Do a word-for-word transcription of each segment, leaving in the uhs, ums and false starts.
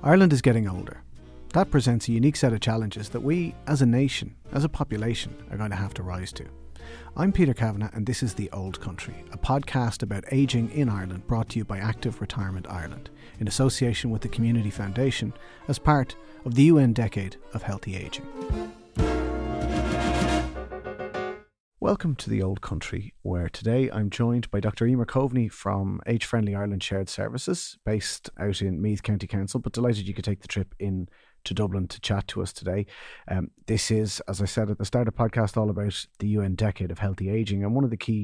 Ireland is getting older. That presents a unique set of challenges that we, as a nation, as a population, are going to have to rise to. I'm Peter Kavanagh and this is The Old Country, a podcast about ageing in Ireland brought to you by Active Retirement Ireland, in association with the Community Foundation as part of the U N Decade of Healthy Ageing. Welcome to The Old Country, where today I'm joined by Doctor Emer Coveney from Age Friendly Ireland Shared Services, based out in Meath County Council, but delighted you could take the trip in to Dublin to chat to us today. Um, this is, as I said at the start of the podcast, all about the U N Decade of Healthy Ageing, and one of the key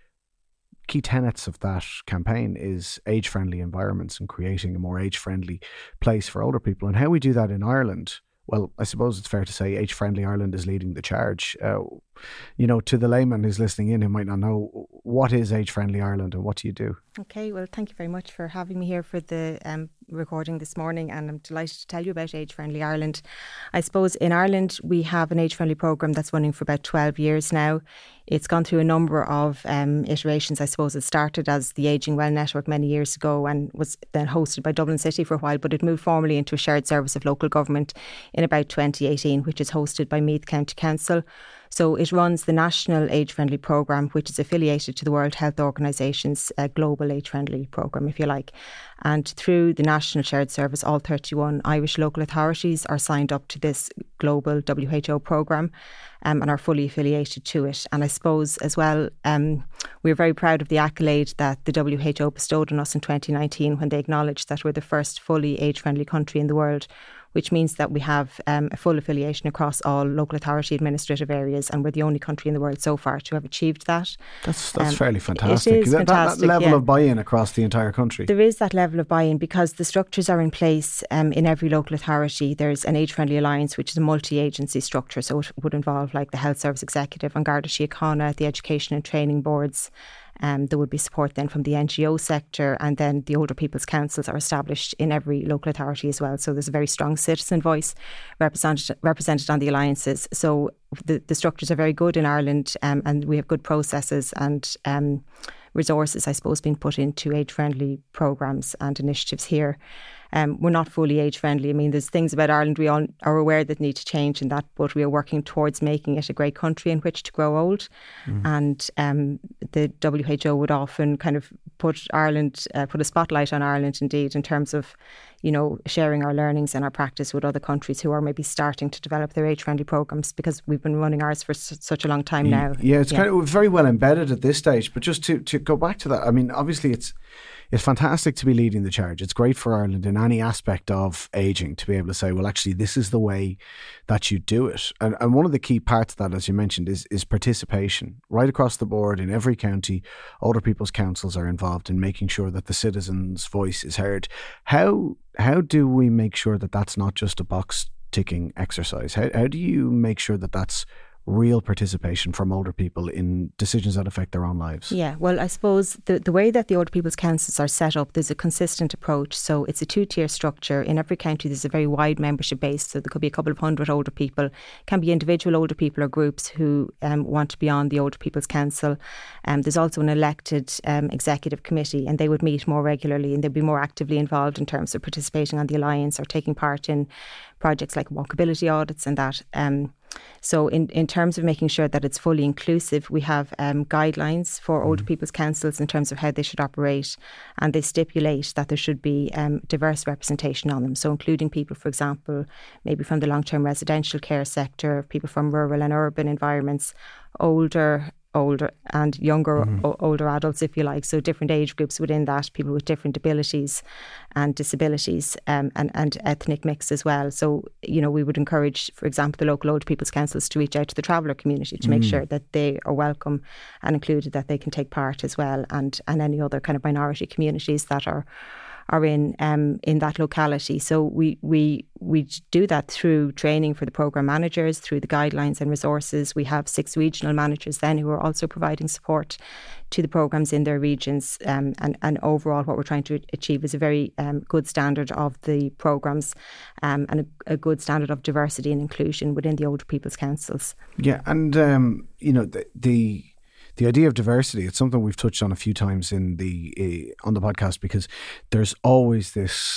key tenets of that campaign is age-friendly environments and creating a more age-friendly place for older people. And how we do that in Ireland, well, I suppose it's fair to say Age Friendly Ireland is leading the charge. Uh, you know, to the layman who's listening in who might not know, what is Age Friendly Ireland and what do you do? Okay, well, thank you very much for having me here for the um, recording this morning, and I'm delighted to tell you about Age Friendly Ireland. I suppose in Ireland we have an age friendly programme that's running for about twelve years now. It's gone through a number of um, iterations. I suppose it started as the Ageing Well Network many years ago and was then hosted by Dublin City for a while, but it moved formally into a shared service of local government in about twenty eighteen, which is hosted by Meath County Council. So it runs the National Age Friendly Programme, which is affiliated to the World Health Organisation's uh, Global Age Friendly Programme, if you like. And through the National Shared Service, all thirty-one Irish local authorities are signed up to this global W H O programme um, and are fully affiliated to it. And I suppose as well, um, we're very proud of the accolade that the W H O bestowed on us in twenty nineteen when they acknowledged that we're the first fully age-friendly country in the world, which means that we have um, a full affiliation across all local authority administrative areas, and we're the only country in the world so far to have achieved that. That's that's um, fairly fantastic. It is that, fantastic, that, that level yeah. of buy-in across the entire country. There is that level of buy-in because the structures are in place um, in every local authority. There's an Age Friendly Alliance, which is a multi-agency structure, so it would involve like the Health Service Executive and Garda Síochána, the Education and Training Boards. Um, there would be support then from the N G O sector, and then the Older People's Councils are established in every local authority as well. So there's a very strong citizen voice represented represented on the alliances. So the, the structures are very good in Ireland, um, and we have good processes and um, resources, I suppose, being put into age-friendly programmes and initiatives here. Um, we're not fully age-friendly. I mean, there's things about Ireland we all are aware that need to change in that, but we are working towards making it a great country in which to grow old. Mm. And um, the W H O would often kind of put Ireland, uh, put a spotlight on Ireland indeed in terms of, you know, sharing our learnings and our practice with other countries who are maybe starting to develop their age-friendly programmes, because we've been running ours for s- such a long time now. Yeah, it's yeah. kind of very well embedded at this stage. But just to, to go back to that, I mean, obviously it's it's fantastic to be leading the charge. It's great for Ireland in any aspect of ageing to be able to say, well, actually, this is the way that you do it. And, and one of the key parts of that, as you mentioned, is, is participation. Right across the board in every county, older people's councils are involved in making sure that the citizen's voice is heard. How how do we make sure that that's not just a box ticking exercise? How how do you make sure that that's real participation from older people in decisions that affect their own lives? Yeah, well, I suppose the, the way that the Older People's Councils are set up, there's a consistent approach. So it's a two-tier structure. In every county, there's a very wide membership base. So there could be a couple of hundred older people. It can be individual older people or groups who um, want to be on the Older People's Council. Um, there's also an elected um, executive committee, and they would meet more regularly and they'd be more actively involved in terms of participating on the alliance or taking part in projects like walkability audits and that. Um, So in, in terms of making sure that it's fully inclusive, we have um, guidelines for older people's councils in terms of how they should operate, and they stipulate that there should be um, diverse representation on them. So including people, for example, maybe from the long-term residential care sector, people from rural and urban environments, older older and younger mm-hmm. o- older adults, if you like, so different age groups within that, people with different abilities and disabilities, um, and, and ethnic mix as well. So, you know, we would encourage, for example, the local older people's councils to reach out to the traveller community to mm. make sure that they are welcome and included, that they can take part as well, and, and any other kind of minority communities that are are in um, in that locality. So we we we do that through training for the programme managers, through the guidelines and resources. We have six regional managers then who are also providing support to the programmes in their regions. Um, and, and overall what we're trying to achieve is a very um, good standard of the programmes, um, and a, a good standard of diversity and inclusion within the older people's councils. Yeah, and um, you know, the, the The idea of diversity, it's something we've touched on a few times in the uh, on the podcast, because there's always this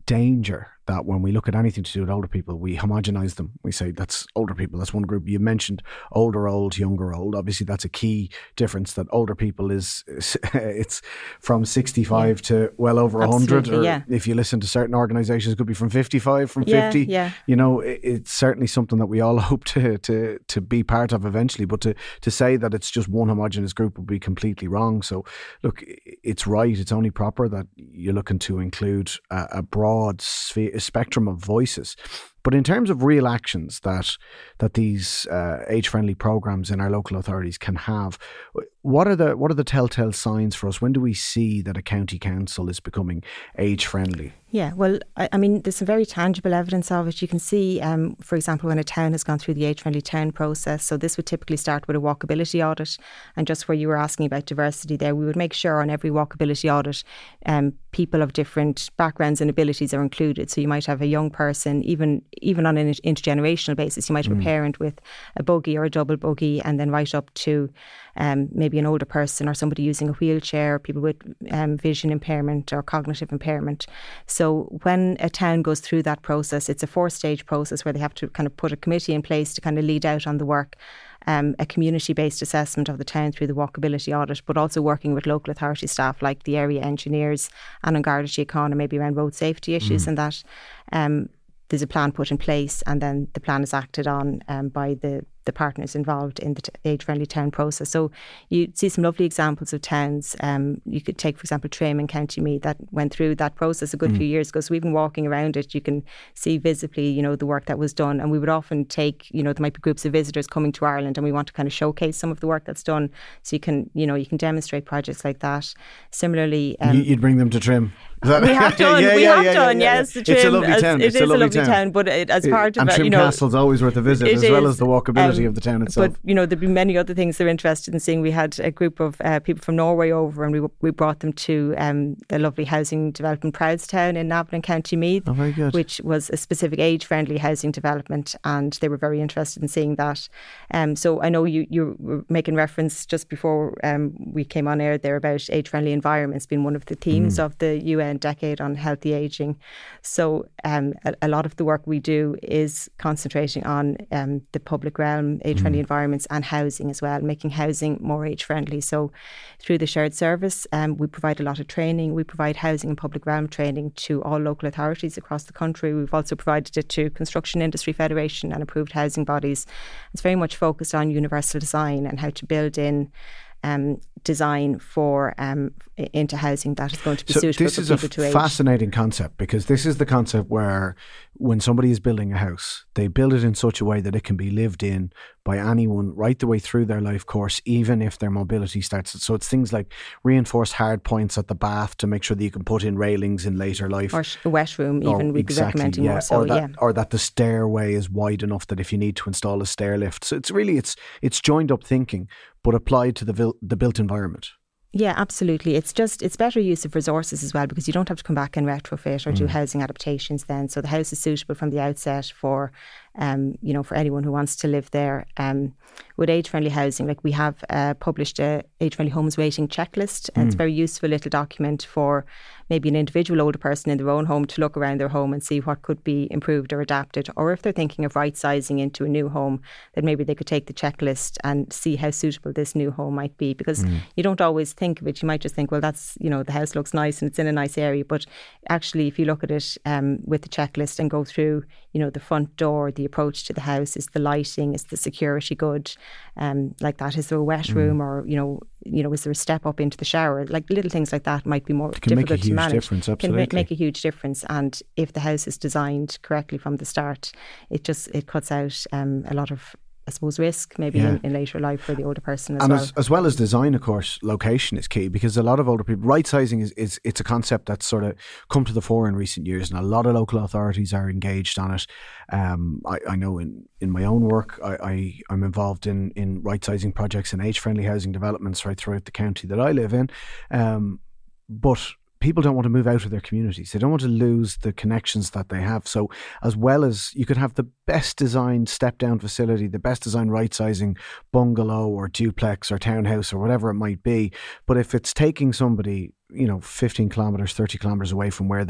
danger that when we look at anything to do with older people, we homogenise them. We say that's older people, that's one group. You mentioned older old, younger old. Obviously, that's a key difference, that older people is, is it's from sixty-five yeah. to well over one hundred. Or yeah. if you listen to certain organisations, it could be from fifty-five, from yeah, fifty. Yeah. You know, it, it's certainly something that we all hope to to to be part of eventually. But to, to say that it's just one homogenous group would be completely wrong. So, look, it's right. It's only proper that you're looking to include a, a broad sphere, a spectrum of voices. But in terms of real actions that that these uh, age-friendly programs in our local authorities can have, what are the what are the telltale signs for us? When do we see that a county council is becoming age-friendly? Yeah, well, I, I mean, there's some very tangible evidence of it. You can see, um, for example, when a town has gone through the age-friendly town process. So this would typically start with a walkability audit. And just where you were asking about diversity there, we would make sure on every walkability audit, um, people of different backgrounds and abilities are included. So you might have a young person, even even on an intergenerational basis, you might have mm. a parent with a buggy or a double buggy, and then right up to um, maybe an older person or somebody using a wheelchair, people with um, vision impairment or cognitive impairment. So when a town goes through that process, it's a four-stage process where they have to kind of put a committee in place to kind of lead out on the work. Um, a community-based assessment of the town through the walkability audit, but also working with local authority staff like the area engineers and on Garda Síochána, maybe around road safety issues mm. and that. Um, there's a plan put in place, and then the plan is acted on um, by the, the partners involved in the t- age-friendly town process. So you see some lovely examples of towns. Um, you could take, for example, Trim in County Meath that went through that process a good mm. few years ago. So we've been walking around it. You can see visibly, you know, the work that was done. And we would often take, you know, there might be groups of visitors coming to Ireland, and we want to kind of showcase some of the work that's done. So you can, you know, you can demonstrate projects like that. Similarly, um, you'd bring them to Trim. We have done, yeah, we yeah, have yeah, done, yeah, yeah. yes. The Trim, it's a lovely as, town. It it's is a lovely, a lovely town. town, but it, as part and of Trim it, you know, Castle's always worth a visit, as is, well as the walkability um, of the town itself. But you know, there'd be many other things they're interested in seeing. We had a group of uh, people from Norway over, and we we brought them to um, a lovely housing development, Proudstown in Navan, County Meath, oh, very good. which was a specific age-friendly housing development, and they were very interested in seeing that. Um, so I know you you were making reference just before um, we came on air there about age-friendly environments being one of the themes mm. of the U N Decade on Healthy Ageing. So um, a, a lot of the work we do is concentrating on um, the public realm, age-friendly mm. environments, and housing as well, making housing more age-friendly. So through the shared service, um, we provide a lot of training. We provide housing and public realm training to all local authorities across the country. We've also provided it to Construction Industry Federation and approved housing bodies. It's very much focused on universal design and how to build in Um, design for um, into housing that is going to be so suitable this for is people a to age. Fascinating concept, because this is the concept where when somebody is building a house, they build it in such a way that it can be lived in by anyone right the way through their life course, even if their mobility starts. So it's things like reinforced hard points at the bath to make sure that you can put in railings in later life. Or a wet room, even or, we'd exactly, be recommending yeah. more so, or that, yeah. Or that the stairway is wide enough that if you need to install a stair lift. So it's really, it's it's joined up thinking, but applied to the vil- the built environment. Yeah, absolutely. It's just, it's better use of resources as well, because you don't have to come back and retrofit or mm. do housing adaptations then. So the house is suitable from the outset for, um, you know, for anyone who wants to live there. Um, with age-friendly housing, like we have uh, published a age-friendly homes rating checklist. And mm. it's a very useful little document for maybe an individual older person in their own home to look around their home and see what could be improved or adapted. Or if they're thinking of right-sizing into a new home, then maybe they could take the checklist and see how suitable this new home might be. Because mm. you don't always think of it. You might just think, well, that's, you know, the house looks nice and it's in a nice area. But actually, if you look at it um, with the checklist and go through, you know, the front door, the approach to the house, is the lighting, is the security good, um, like that, is there a wet mm. room, or, you know, you know, is there a step up into the shower? Like little things like that might be more it can difficult make a huge to manage. Difference, absolutely. Can make a huge difference. And if the house is designed correctly from the start, it just, it cuts out um, a lot of, I suppose, risk maybe yeah. in, in later life for the older person as and well. As, as well as design, of course, location is key, because a lot of older people, right sizing is, is it's a concept that's sort of come to the fore in recent years, and a lot of local authorities are engaged on it. Um, I, I know in, in my own work, I, I, I'm involved in, in right sizing projects and age-friendly housing developments right throughout the county that I live in. Um, but people don't want to move out of their communities. They don't want to lose the connections that they have. So as well as you could have the best designed step down facility, the best designed right sizing bungalow or duplex or townhouse or whatever it might be, but if it's taking somebody, you know, fifteen kilometres, thirty kilometres away from where they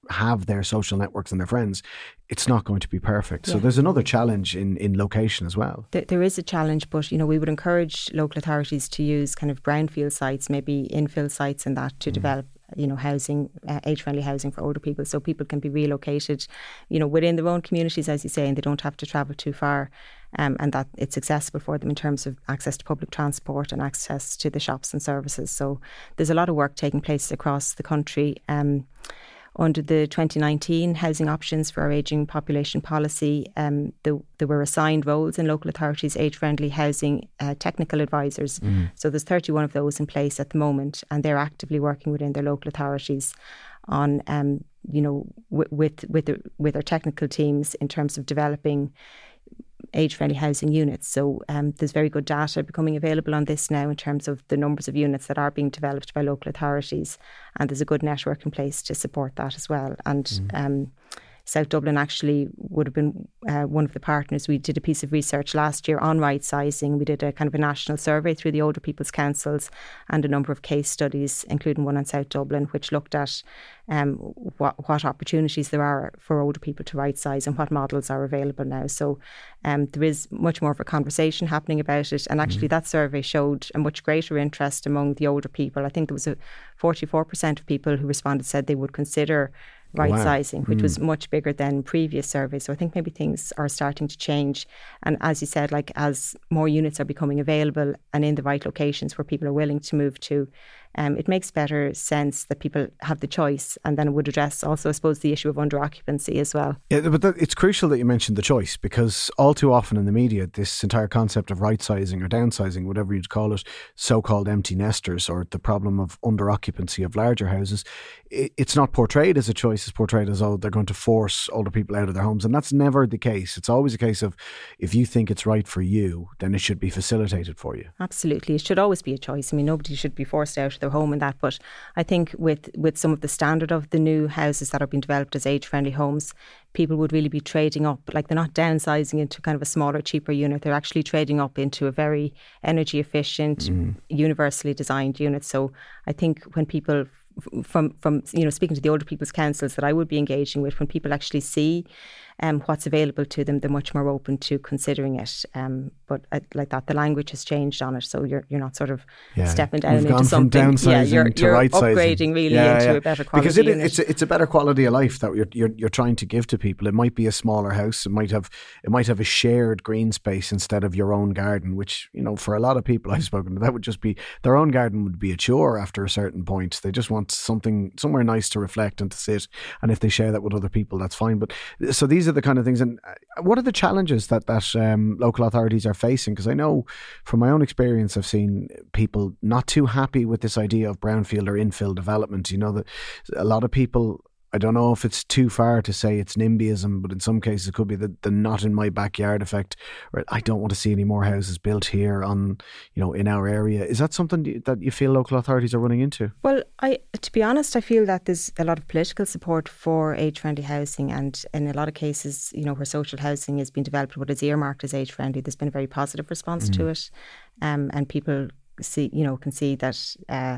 have their social networks and their friends, it's not going to be perfect. Yeah. So there's another challenge in, in location as well. There, there is a challenge, but you know, we would encourage local authorities to use kind of brownfield sites, maybe infill sites and that to mm. develop, you know, housing, uh, age-friendly housing for older people, so people can be relocated, you know, within their own communities, as you say, and they don't have to travel too far, um, and that it's accessible for them in terms of access to public transport and access to the shops and services. So there's a lot of work taking place across the country. Um, Under the twenty nineteen Housing Options for Our Ageing Population Policy, um, the, there were assigned roles in local authorities, age-friendly housing uh, technical advisors. Mm. So there's thirty-one of those in place at the moment, and they're actively working within their local authorities on, um, you know, w- with with their, with their technical teams in terms of developing age-friendly housing units. So um, there's very good data becoming available on this now in terms of the numbers of units that are being developed by local authorities, and there's a good network in place to support that as well. And mm. um, South Dublin actually would have been uh, one of the partners. We did a piece of research last year on right sizing. We did a kind of a national survey through the Older People's Councils and a number of case studies, including one on South Dublin, which looked at um, what, what opportunities there are for older people to right size and what models are available now. So um, there is much more of a conversation happening about it. And actually mm. that survey showed a much greater interest among the older people. I think there was a forty-four percent of people who responded said they would consider right wow. sizing, which mm. was much bigger than previous surveys. So I think maybe things are starting to change. And as you said, like as more units are becoming available and in the right locations where people are willing to move to, um, it makes better sense that people have the choice, and then it would address also, I suppose, the issue of under occupancy as well. Yeah, but that, it's crucial that you mentioned the choice, because all too often in the media, this entire concept of right sizing or downsizing, whatever you'd call it, so-called empty nesters, or the problem of under occupancy of larger houses, it, it's not portrayed as a choice. It's portrayed as, oh, they're going to force older people out of their homes, and that's never the case. It's always a case of, if you think it's right for you, then it should be facilitated for you. Absolutely, it should always be a choice. I mean, nobody should be forced out of their home in that, but I think with with some of the standard of the new houses that are being developed as age-friendly homes, people would really be trading up. Like, they're not downsizing into kind of a smaller, cheaper unit. They're actually trading up into a very energy efficient, mm. universally designed unit. So I think when people from from you know speaking to the older people's councils that I would be engaging with, when people actually see um, what's available to them, they're much more open to considering it. Um, but uh, like that, the language has changed on it, so you're you're not sort of yeah. stepping down We've into gone something. From downsizing yeah, you're, to you're right upgrading sizing. really yeah, into yeah. a better quality because it, unit. it's a, it's a better quality of life that you're, you're you're trying to give to people. It might be a smaller house. It might have it might have a shared green space instead of your own garden, which, you know, for a lot of people I've spoken to, that would just be, their own garden would be a chore after a certain point. They just want something somewhere nice to reflect and to sit, and if they share that with other people, that's fine. But so these are the kind of things. And what are the challenges that that um, local authorities are facing? Because I know from my own experience, I've seen people not too happy with this idea of brownfield or infill development. You know, that a lot of people, I don't know if it's too far to say it's NIMBYism, but in some cases it could be the, the not in my backyard effect, or I don't want to see any more houses built here on, you know, in our area. Is that something that you feel local authorities are running into? Well, I to be honest, I feel that there's a lot of political support for age-friendly housing, and in a lot of cases, you know, where social housing has been developed what is earmarked as age-friendly, there's been a very positive response mm. to it, um, and people see, you know, can see that. Uh,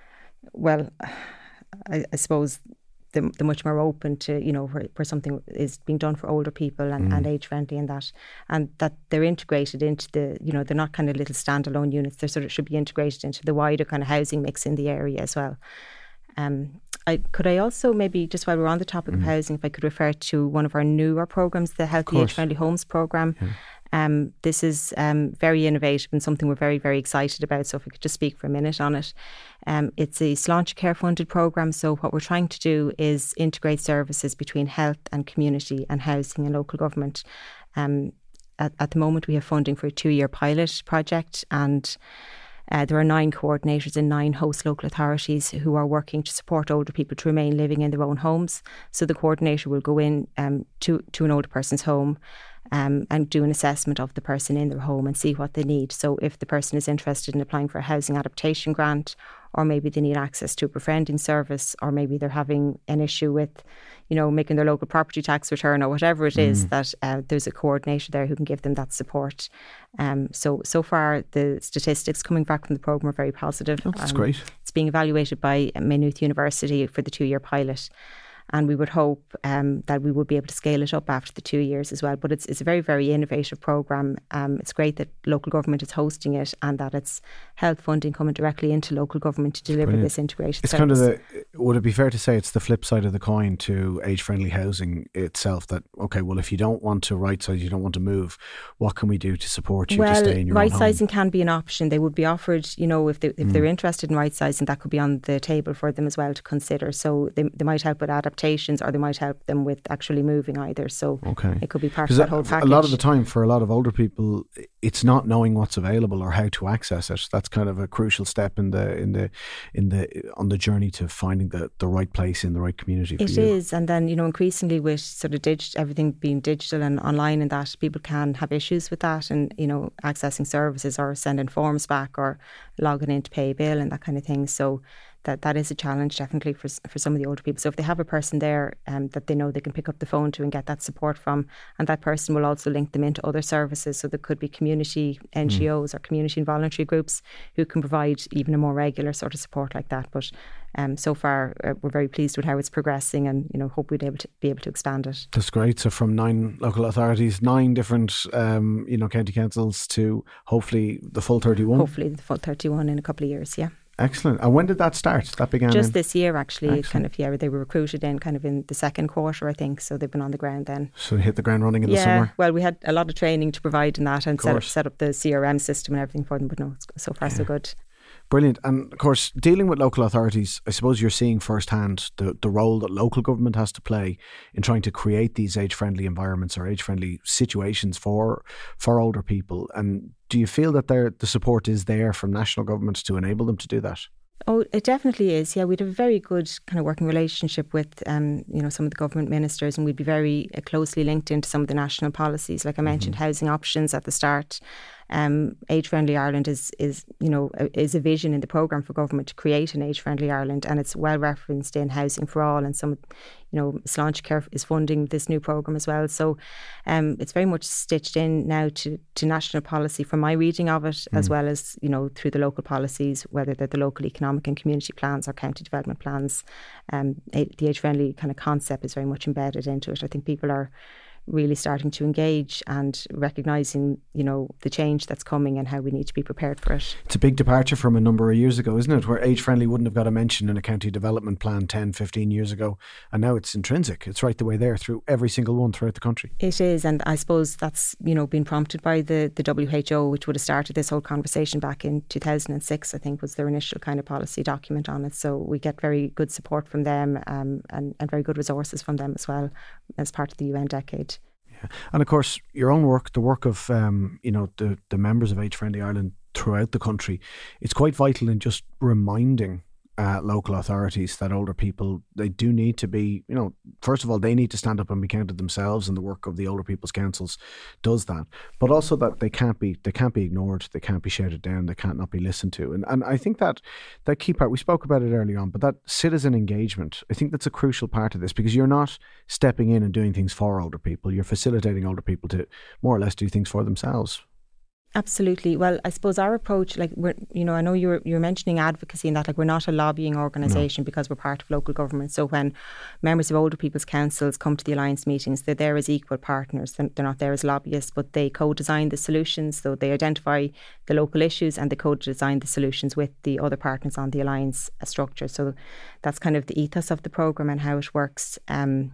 well, I, I suppose. They're, they're much more open to, you know, where, where something is being done for older people and, mm. and age friendly, and that, and that they're integrated into the, you know, they're not kind of little standalone units. They sort of should be integrated into the wider kind of housing mix in the area as well. Um, I, could I also maybe, just while we're on the topic mm. of housing, if I could refer to one of our newer programs, the Healthy Age Friendly Homes program. Yeah. Um, this is um, very innovative and something we're very, very excited about. So if I could just speak for a minute on it. Um, it's a Sláinte Care funded programme. So what we're trying to do is integrate services between health and community and housing and local government. Um, at, at the moment, we have funding for a two-year pilot project, and Uh, there are nine coordinators in nine host local authorities who are working to support older people to remain living in their own homes. So the coordinator will go in um, to, to an older person's home um, and do an assessment of the person in their home and see what they need. So if the person is interested in applying for a housing adaptation grant, or maybe they need access to a befriending service, or maybe they're having an issue with, you know, making their local property tax return, or whatever it is, mm. that uh, there's a coordinator there who can give them that support. Um, so, so far, the statistics coming back from the programme are very positive. Oh, that's um, great. It's being evaluated by Maynooth University for the two-year pilot. and we would hope um, that we would be able to scale it up after the two years as well. But it's it's a very, very innovative programme. Um, it's great that local government is hosting it and that it's health funding coming directly into local government to deliver Brilliant. this integrated It's service. kind of the, would it be fair to say it's the flip side of the coin to age-friendly housing itself, that, okay, well, if you don't want to right-size, you don't want to move, what can we do to support you well, to stay in your own home? right-sizing can be an option. They would be offered, you know, if, they, if mm. they're interested in right-sizing, that could be on the table for them as well to consider. So they, they might help with adaptations, or they might help them with actually moving either. So okay. it could be part of that whole package. A lot of the time, for a lot of older people, it's not knowing what's available or how to access it. That's kind of a crucial step in the in the in the on the journey to finding the, the right place in the right community for it you. It is, and then, you know, increasingly with sort of dig- everything being digital and online, and that people can have issues with that, and, you know, accessing services or sending forms back or logging in to pay a bill and that kind of thing. So that that is a challenge definitely for for some of the older people. So if they have a person there um, that they know they can pick up the phone to and get that support from, and that person will also link them into other services. So there could be community N G Os mm. or community and voluntary groups who can provide even a more regular sort of support like that. But um, so far uh, we're very pleased with how it's progressing, and, you know, hope we'd able to be able to expand it. That's great. So from nine local authorities, nine different um, you know county councils, to hopefully the full thirty-one. Hopefully the full thirty-one in a couple of years. Yeah. Excellent. And when did that start? That began just in... this year, actually. Excellent. Kind of, yeah, they were recruited in kind of in the second quarter, I think. So they've been on the ground then. So they hit the ground running in yeah, the summer. Well, we had a lot of training to provide in that, and set up, set up the C R M system and everything for them. But no, so far yeah. so good. Brilliant. And of course, dealing with local authorities, I suppose you're seeing firsthand the, the role that local government has to play in trying to create these age-friendly environments or age-friendly situations for for older people. And do you feel that there, the support is there from national government to enable them to do that? Oh, it definitely is. Yeah, we'd have a very good kind of working relationship with, um, you know, some of the government ministers, and we'd be very uh, closely linked into some of the national policies. Like I mentioned, mm-hmm. housing options at the start. Um, Age Friendly Ireland is, is you know, a, is a vision in the programme for government to create an Age Friendly Ireland, and it's well referenced in Housing for All, and some, you know, Sláintecare is funding this new programme as well. So um, it's very much stitched in now to, to national policy from my reading of it, mm. as well as, you know, through the local policies, whether they're the local economic and community plans or county development plans. Um, the Age Friendly kind of concept is very much embedded into it. I think people are really starting to engage and recognising, you know, the change that's coming and how we need to be prepared for it. It's a big departure from a number of years ago, isn't it? Where age friendly wouldn't have got a mention in a county development plan ten, fifteen years ago. And now it's intrinsic. It's right the way there through every single one throughout the country. It is. And I suppose that's, you know, been prompted by the, the W H O, which would have started this whole conversation back in two thousand six, I think, was their initial kind of policy document on it. So we get very good support from them um, and, and very good resources from them as well as part of the U N decade. Yeah. And of course, your own work, the work of um, you know the, the members of Age Friendly Ireland throughout the country, it's quite vital in just reminding uh, local authorities that older people, they do need to be, you know, first of all, they need to stand up and be counted themselves, and the work of the older people's councils does that. But also that they can't be they can't be ignored, they can't be shouted down, they can't not be listened to. And and I think that that key part, we spoke about it earlier on, but that citizen engagement, I think that's a crucial part of this, because you're not stepping in and doing things for older people, you're facilitating older people to more or less do things for themselves. Absolutely. Well, I suppose our approach, like, we're, you know, I know you're you're mentioning advocacy and that, like, we're not a lobbying organisation, no. because we're part of local government. So when members of older people's councils come to the Alliance meetings, they're there as equal partners. They're not there as lobbyists, but they co-design the solutions. So they identify the local issues and they co-design the solutions with the other partners on the Alliance structure. So that's kind of the ethos of the programme and how it works. Um,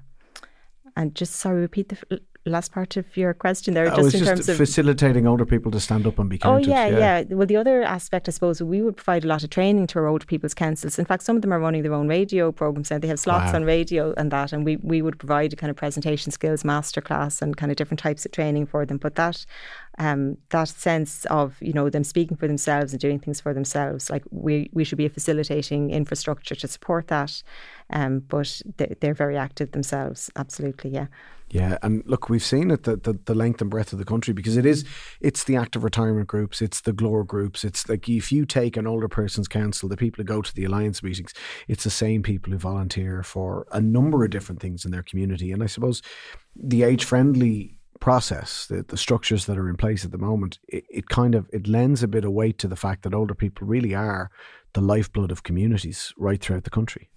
and just, sorry, repeat the last part of your question there. Oh, just it's in just terms of facilitating older people to stand up and be counted. Oh yeah, yeah, yeah. Well, the other aspect, I suppose, we would provide a lot of training to our older people's councils. In fact, some of them are running their own radio programs and they have slots wow. on radio and that, and we, we would provide a kind of presentation skills masterclass and kind of different types of training for them. But that um, that sense of, you know, them speaking for themselves and doing things for themselves, like we, we should be a facilitating infrastructure to support that. Um, but they, they're very active themselves. Absolutely, yeah. Yeah, and look, we've seen it, the, the, the length and breadth of the country, because it is, it's the active retirement groups, it's the Glór groups, it's like if you take an older person's council, the people who go to the Alliance meetings, it's the same people who volunteer for a number of different things in their community. And I suppose the age-friendly process, the, the structures that are in place at the moment, it, it kind of, it lends a bit of weight to the fact that older people really are the lifeblood of communities right throughout the country.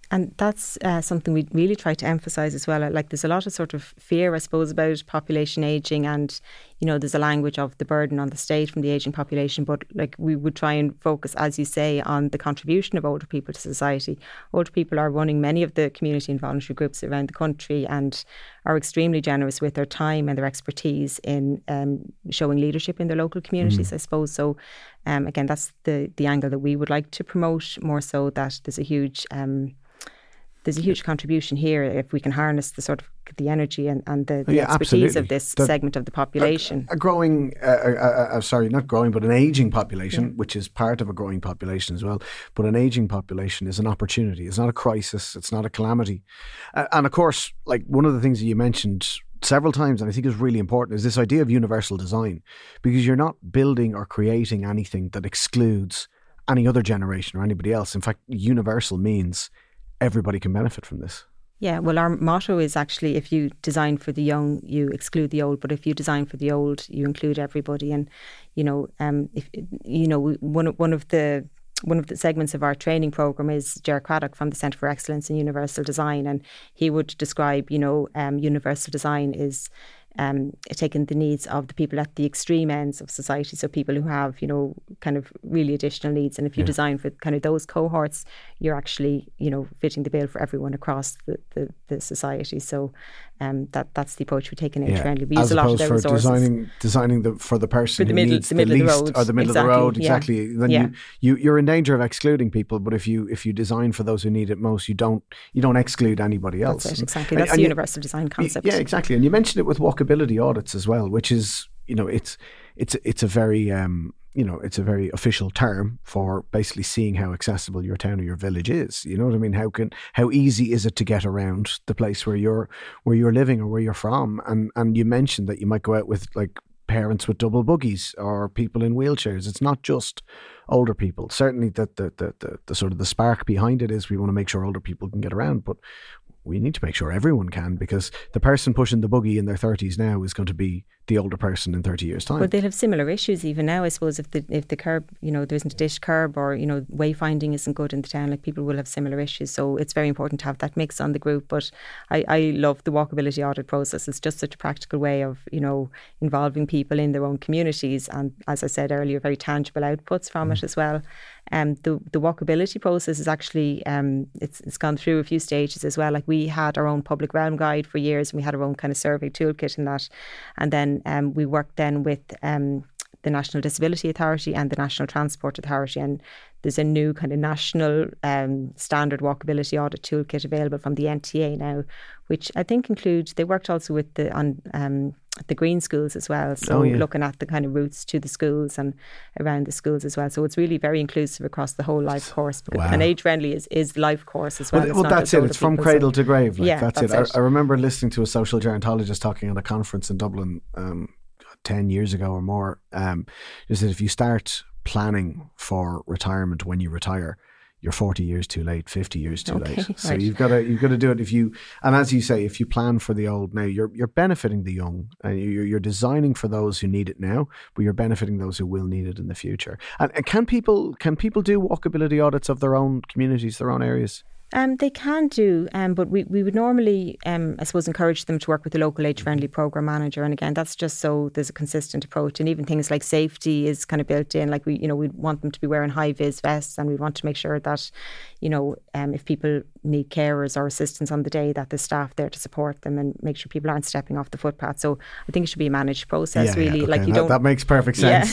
And that's uh, something we really try to emphasise as well. Like there's a lot of sort of fear, I suppose, about population ageing, and, you know, there's a language of the burden on the state from the ageing population. But like we would try and focus, as you say, on the contribution of older people to society. Older people are running many of the community and voluntary groups around the country and are extremely generous with their time and their expertise in um, showing leadership in their local communities, mm. I suppose. So um, again, that's the, the angle that we would like to promote, more so that there's a huge... Um, There's a huge contribution here if we can harness the sort of the energy and, and the, the yeah, expertise absolutely. of this the, segment of the population. A, a growing, uh, uh, uh, sorry, not growing, but an ageing population, yeah. which is part of a growing population as well. But an ageing population is an opportunity. It's not a crisis. It's not a calamity. Uh, and of course, like one of the things that you mentioned several times, and I think is really important, is this idea of universal design, because you're not building or creating anything that excludes any other generation or anybody else. In fact, universal means everybody can benefit from this. Yeah, well, our motto is actually, if you design for the young, you exclude the old. But if you design for the old, you include everybody. And, you know, um, if you know, one one of the one of the segments of our training program is Ger Craddock from the Centre for Excellence in Universal Design, and he would describe, you know, um, universal design is Um, taking the needs of the people at the extreme ends of society, so people who have, you know, kind of really additional needs. And if you yeah. design for kind of those cohorts, you're actually, you know, fitting the bill for everyone across the, the, the society. So um, that that's the approach we take in Age yeah. Friendly. We As use a lot of their for resources. Designing, designing the, for the person for the who middle, needs the, the, middle least, of the road. or the middle exactly. of the road, yeah. exactly. Then yeah. you, you you're in danger of excluding people. But if you if you design for those who need it most, you don't you don't exclude anybody else. That's it, exactly. And, that's and the you, universal design concept. Yeah, exactly. And you mentioned it with walkability audits as well, which is, you know, it's it's it's a very um, you know, it's a very official term for basically seeing how accessible your town or your village is. You know what I mean? How can how easy is it to get around the place where you're where you're living or where you're from? And and you mentioned that you might go out with like parents with double buggies or people in wheelchairs. It's not just older people. Certainly that the the, the the sort of the spark behind it is we want to make sure older people can get around, but we need to make sure everyone can, because the person pushing the buggy in their thirties now is going to be the older person in thirty years' time. But they'll have similar issues even now, I suppose, if the if the curb, you know, there isn't a dish curb, or, you know, wayfinding isn't good in the town, like people will have similar issues. So it's very important to have that mix on the group. But I, I love the walkability audit process. It's just such a practical way of, you know, involving people in their own communities. And as I said earlier, very tangible outputs from mm. it as well. Um, the the walkability process is actually um, it's it's gone through a few stages as well. Like we had our own public realm guide for years, and we had our own kind of survey toolkit in that, and then um, we worked then with um, the National Disability Authority and the National Transport Authority, and there's a new kind of national um, standard walkability audit toolkit available from the N T A now, which I think includes, they worked also with the on um, the green schools as well, so oh, yeah. looking at the kind of routes to the schools and around the schools as well. So it's really very inclusive across the whole life course. Wow. And Age Friendly is, is life course as well. Well, well that's it. It's from cradle so. to grave. Like, yeah, that's, that's it. it. I, I remember listening to a social gerontologist talking at a conference in Dublin um, ten years ago or more. Um, is that if you start planning for retirement when you retire, you're forty years too late, fifty years too okay, late. So right. you've got to you've got to do it. If you and as you say, if you plan for the old now, you're you're benefiting the young, and you're you're designing for those who need it now, but you're benefiting those who will need it in the future. And, and can people can people do walkability audits of their own communities, their own areas? Um, they can do, um, but we, we would normally, um, I suppose, encourage them to work with the local age-friendly programme manager. And again, that's just so there's a consistent approach. And even things like safety is kind of built in. Like we, you know, we want them to be wearing high-vis vests, and we want to make sure that, you know, um, if people need carers or assistance on the day, that there's staff there to support them and make sure people aren't stepping off the footpath. So I think it should be a managed process, yeah, really. Yeah, okay. Like you that, don't. That makes perfect sense.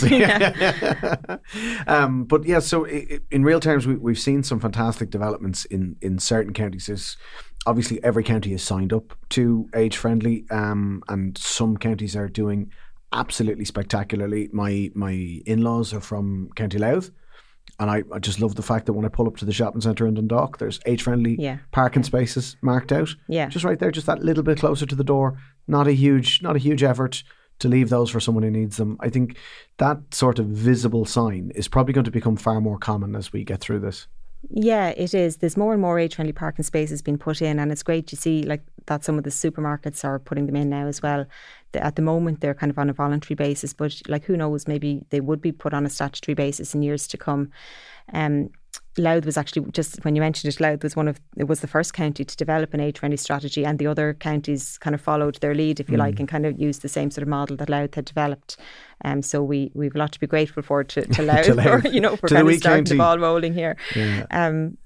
Yeah. um, but yeah, so it, in real terms, we, we've seen some fantastic developments in in certain counties. There's obviously every county is signed up to Age Friendly, um, and some counties are doing absolutely spectacularly. My my in-laws are from County Louth, and I, I just love the fact that when I pull up to the shopping centre in Dundalk, there's Age Friendly yeah. parking yeah. spaces marked out. Yeah, just right there, just that little bit closer to the door. Not a huge, not a huge effort to leave those for someone who needs them. I think that sort of visible sign is probably going to become far more common as we get through this. Yeah, it is. There's more and more age-friendly parking spaces being put in, and it's great to see like that some of the supermarkets are putting them in now as well. The, at the moment, they're kind of on a voluntary basis, but like who knows, maybe they would be put on a statutory basis in years to come. Um, Louth was actually, just when you mentioned it, Louth was one of, it was the first county to develop an age-friendly strategy, and the other counties kind of followed their lead, if you mm. like, and kind of used the same sort of model that Louth had developed. Um, so we we've a lot to be grateful for to, to Louth, to Louth. For, you know, for kind of starting the ball rolling here. Yeah. Um,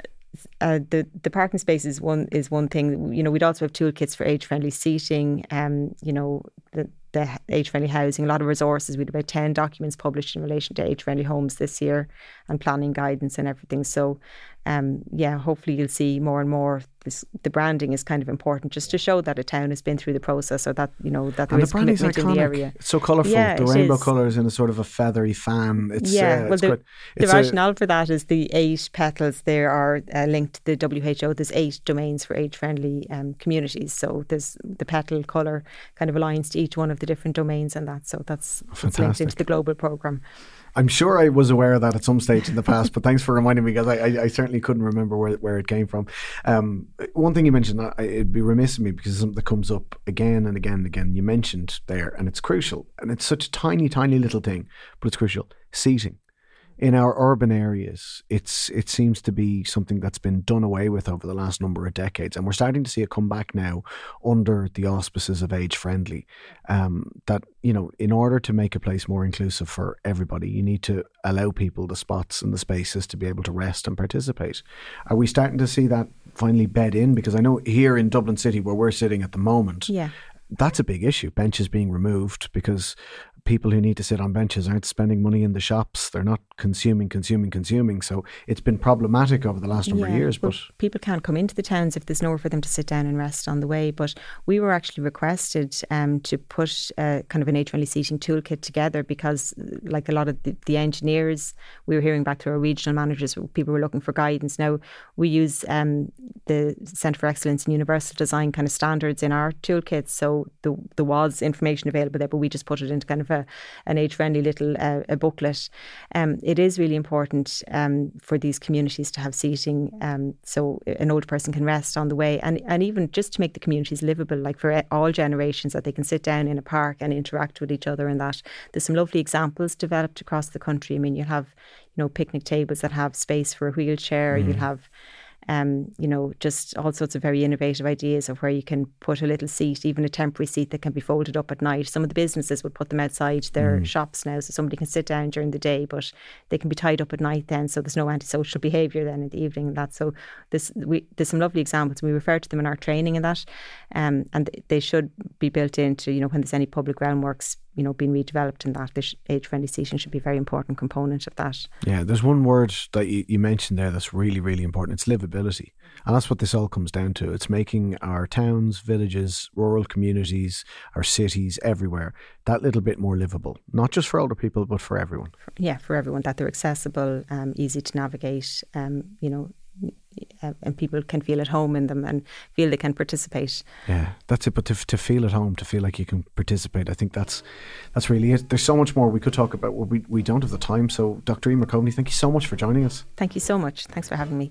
Uh, the the parking space is one is one thing. You know, we'd also have toolkits for age friendly seating. Um, you know, the the age friendly housing. A lot of resources. We had about ten documents published in relation to age friendly homes this year, and planning guidance and everything. So, um, yeah, hopefully you'll see more and more. This, the branding is kind of important, just to show that a town has been through the process, or that, you know, that there and is the commitment iconic. In the area. It's so colourful. Yeah, the rainbow colours in a sort of a feathery fan. It's, yeah, uh, well, it's the, quite, the it's rationale a, for that is the eight petals there are uh, linked to the W H O. There's eight domains for age-friendly um, communities. So there's the petal colour kind of aligns to each one of the different domains, and that. So that's, that's linked into the global programme. I'm sure I was aware of that at some stage in the past, but thanks for reminding me, because I, I, I certainly couldn't remember where, where it came from. Um, one thing you mentioned, I, it'd be remiss of me, because it's something that comes up again and again and again. You mentioned there, and it's crucial, and it's such a tiny, tiny little thing, but it's crucial. Seating. In our urban areas, it's it seems to be something that's been done away with over the last number of decades, and we're starting to see it come back now under the auspices of age friendly. Um, that, you know, in order to make a place more inclusive for everybody, you need to allow people the spots and the spaces to be able to rest and participate. Are we starting to see that finally bed in? Because I know here in Dublin City, where we're sitting at the moment, yeah, that's a big issue. Benches being removed because people who need to sit on benches aren't spending money in the shops. They're not consuming, consuming, consuming. So it's been problematic over the last number yeah, of years. Well, but people can't come into the towns if there's nowhere for them to sit down and rest on the way. But we were actually requested um, to put uh, kind of an age-friendly seating toolkit together, because like a lot of the, the engineers, we were hearing back to our regional managers, people were looking for guidance. Now we use um, the Centre for Excellence in Universal Design kind of standards in our toolkits. So the, there was information available there, but we just put it into kind of a, an age-friendly little uh, a booklet. Um, it is really important um, for these communities to have seating, um, so an older person can rest on the way, and, and even just to make the communities livable, like for all generations, that they can sit down in a park and interact with each other. And that there's some lovely examples developed across the country. I mean, you'll have, you know, picnic tables that have space for a wheelchair. Mm. You'll have Um, you know, just all sorts of very innovative ideas of where you can put a little seat, even a temporary seat that can be folded up at night. Some of the businesses would put them outside their mm. shops now, so somebody can sit down during the day, but they can be tied up at night then, so there's no antisocial behaviour then in the evening and that. So this, we, there's some lovely examples. We refer to them in our training and that, um, and they should be built into, you know, when there's any public groundworks, you know, being redeveloped, and that this age-friendly seating should be a very important component of that. Yeah, there's one word that you, you mentioned there that's really, really important. It's livability. And that's what this all comes down to. It's making our towns, villages, rural communities, our cities, everywhere, that little bit more livable. Not just for older people, but for everyone. Yeah, for everyone, that they're accessible, um, easy to navigate, um, you know, Uh, and people can feel at home in them and feel they can participate. Yeah, that's it. But to, to feel at home, to feel like you can participate, I think that's that's really it. There's so much more we could talk about. Well, we, we don't have the time. So Doctor Emer Coveney, thank you so much for joining us. Thank you so much. Thanks for having me.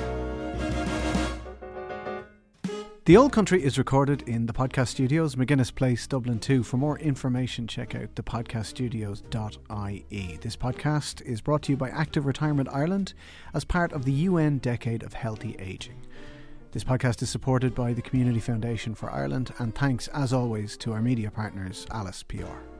The Old Country is recorded in the podcast studios, McGuinness Place, Dublin two. For more information, check out the podcast studios dot I E. This podcast is brought to you by Active Retirement Ireland as part of the U N Decade of Healthy Ageing. This podcast is supported by the Community Foundation for Ireland, and thanks, as always, to our media partners, Alice P R.